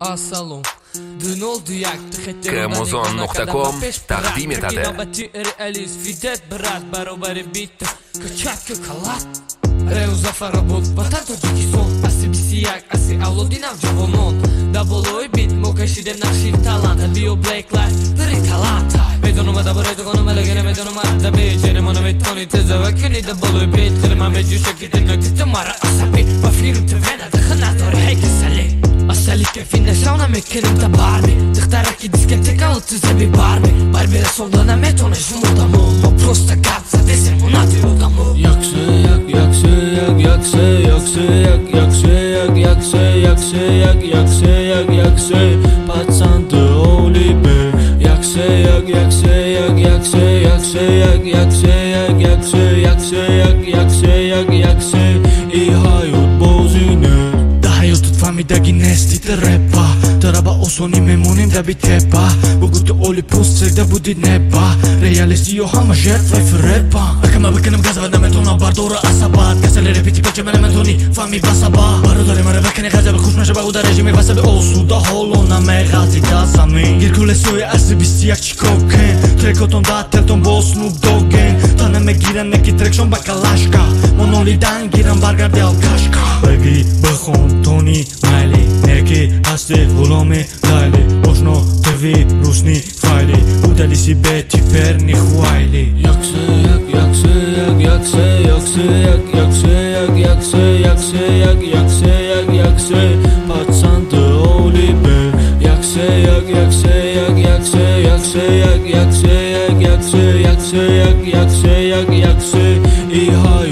Asalom dün oldu yaktı Kmozon.com taqdim etadi. Realist fidet birat barobari bitta Kachak kalat Reu zafarabod Vatan Tojikiston Asi bisiyak Asi avlodi navjavonon Daboloy bit Mokashidem naqshid talant Bio black life Diri talant Medonuma da buraydı konum elegene medonuma da beceri Mana metoni teze ve kuni daboloy bit Kırma mecuşa gidin nökütü mara asabi Bafirim tevena dıkhına dori heykesali Asali kefine sauna mekenim ta Barbie Дыхтараки дискотека утызаби Барби Барби расолдана метона жумудаму Но просто гадца десем унади удаму Yaksayak yaksayak yaksayak yaksayak yaksayak yaksayak yaksayak Patsandı olibe Yaksayak yaksayak yaksayak yaksayak yaksayak yaksayak yaksayak И hayot bozine Hayotut famidagi nesti trepa Taraba osoni memonim da bitepa Bugute oli pustek da budi neba Realisti yo hama žertva i frepa Akama bekenem gaza vada metona bardora asabat Gasale repiti peče mene mentoni fami basaba Barodare mare bekene gaza be kush meşe baguda rejimi vasabe Olsu da holo na me gazi da sami Girkule soje arsi bistiyak çikoken Trekoton da telton bo Snoop Doggen Tane me giren neki trekshon bakalashka Monolidan giren bargar de alkashka Baby băhon Tony Miley Neki haste volome dale Oșno TV rusni faili Udali si beti perni huaili Yaksayak yaksayak yaksayak yaksayak yaksayak yaksayak yaksayak yaksayak Patsandı olibe Yaksayak yaksayak yaksayak yaksayak yaksayak yaksayak yaksayak yaksayak